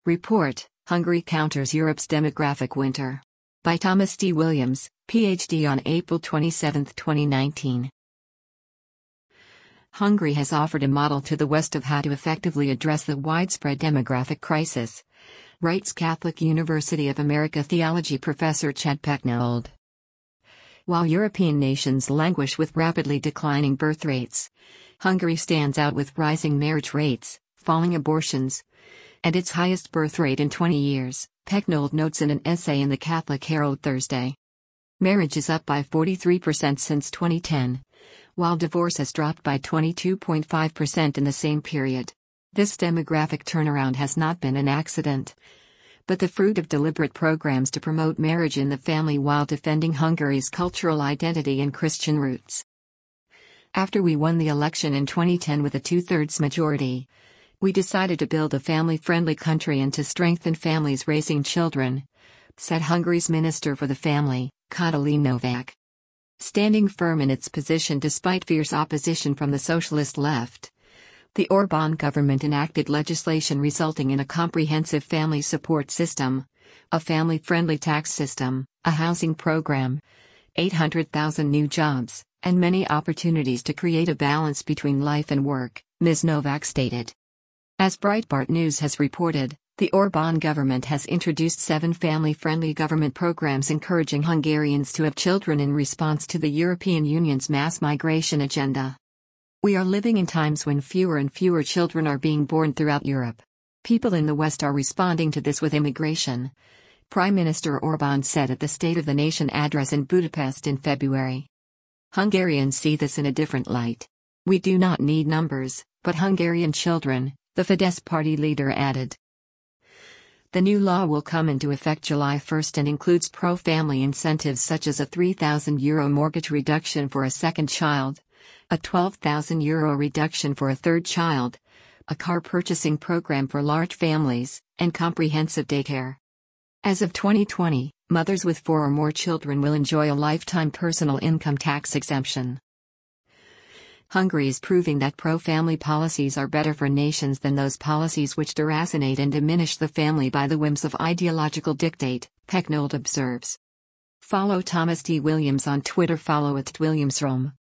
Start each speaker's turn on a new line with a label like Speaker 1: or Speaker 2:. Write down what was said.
Speaker 1: Report, Hungary counters Europe's demographic winter. By Thomas D. Williams, Ph.D. on April 27, 2019. Hungary has offered a model to the West of how to effectively address the widespread demographic crisis, writes Catholic University of America theology professor Chad Pecknold. While European nations languish with rapidly declining birth rates, Hungary stands out with rising marriage rates, falling abortions, and its highest birth rate in 20 years, Pecknold notes in an essay in the Catholic Herald Thursday. Marriage is up by 43% since 2010, while divorce has dropped by 22.5% in the same period. This demographic turnaround has not been an accident, but the fruit of deliberate programs to promote marriage in the family while defending Hungary's cultural identity and Christian roots. After we won the election in 2010 with a two-thirds majority, we decided to build a family-friendly country and to strengthen families raising children, said Hungary's Minister for the Family, Katalin Novak. Standing firm in its position despite fierce opposition from the socialist left, the Orbán government enacted legislation resulting in a comprehensive family support system, a family-friendly tax system, a housing program, 800,000 new jobs, and many opportunities to create a balance between life and work, Ms. Novak stated. As Breitbart News has reported, the Orbán government has introduced 7 family-friendly government programs encouraging Hungarians to have children in response to the European Union's mass migration agenda. We are living in times when fewer and fewer children are being born throughout Europe. People in the West are responding to this with immigration, Prime Minister Orbán said at the State of the Nation address in Budapest in February. Hungarians see this in a different light. We do not need numbers, but Hungarian children, the Fidesz party leader added. The new law will come into effect July 1 and includes pro-family incentives such as a €3,000 mortgage reduction for a second child, a €12,000 reduction for a third child, a car purchasing program for large families, and comprehensive daycare. As of 2020, mothers with 4 or more children will enjoy a lifetime personal income tax exemption. Hungary is proving that pro-family policies are better for nations than those policies which deracinate and diminish the family by the whims of ideological dictate, Pecknold observes. Follow Thomas D. Williams on Twitter. Follow @WilliamsRome.